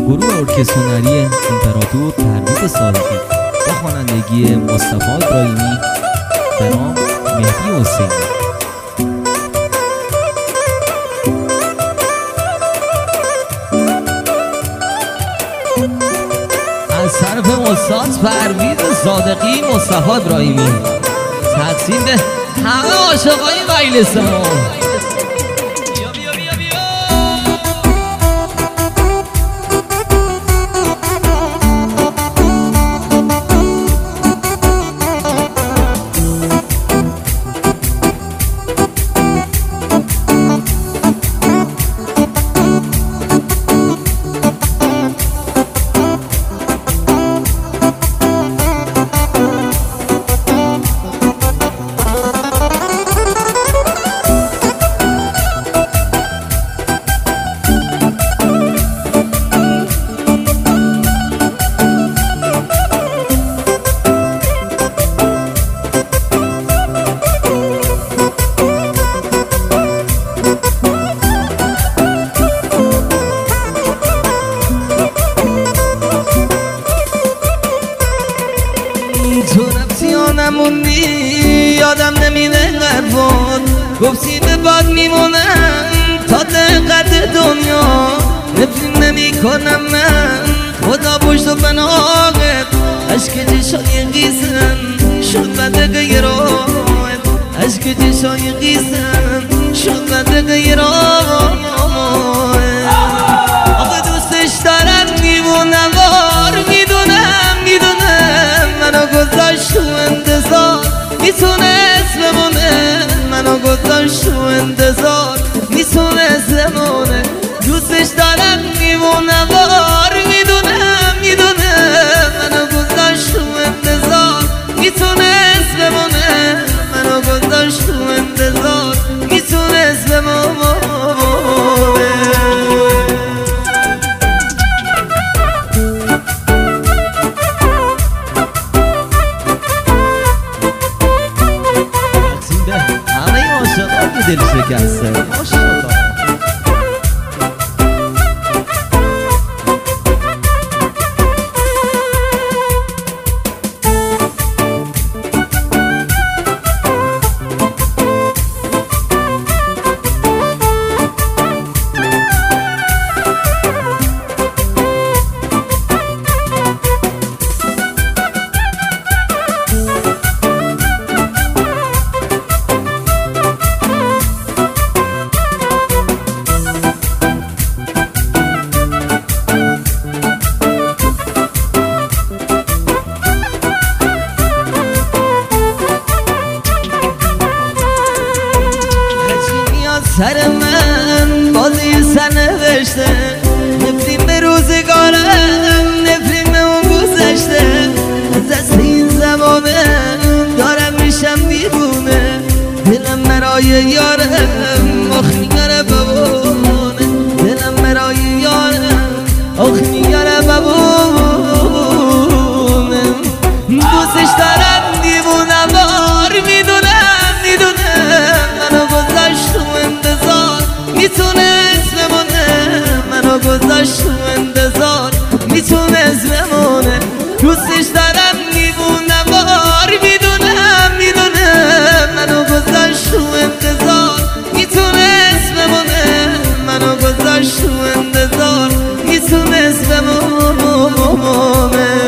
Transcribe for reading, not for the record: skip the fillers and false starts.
گروه ارکستر هنری امپراتور پرویز صادقی با خوانندگی مصطفی ابراهیمی به نام مهدی حسینی. از طرف استاد پرویز صادقی مصطفی ابراهیمی تقسیم به همه عاشقای مجلسمون. تو رفتی یا نموندی یادم نمیده قربان، گفتی به باد میمونم تا دقت دنیا، نفرین نمی کنم من خدا پشت و پناهت، عشق چشای قیزن شد بدقه راحت، عشق چشای قیزن شد بدقه راحت. آقا دوستش دارم میمونم وار، میدونم منو گذاشت تو انتظار، میتونست بمونه منو گذاشت تو انتظار، میتونست بمونه. دوستش دارم میمونم وار، میدونم منو گذاشت تو انتظار، میتونست بمونه منو گذاشت تو انتظار، میتونست بمونه. دل شکسته ماشاءالله. سر من بازی سرنوشته، نفرین به روزگارم، نفرین به اون گذشته، از دست این زمانه دارم میشم دیوونه، دلم برای یارم آخ میگره ببونه، دلم برای یارم آخ میگره ببونه. دوستش دارم دیوونم وار، میدونم منو گذاشت تو انتظار، میتونست بمونه منو گذاشت تو انتظار، میتونست بمونه. دوستش دارم میبونم وار، میدونم منو گذاشت تو انتظار، میتونست بمونه منو گذاشت تو انتظار، میتونست بمونه.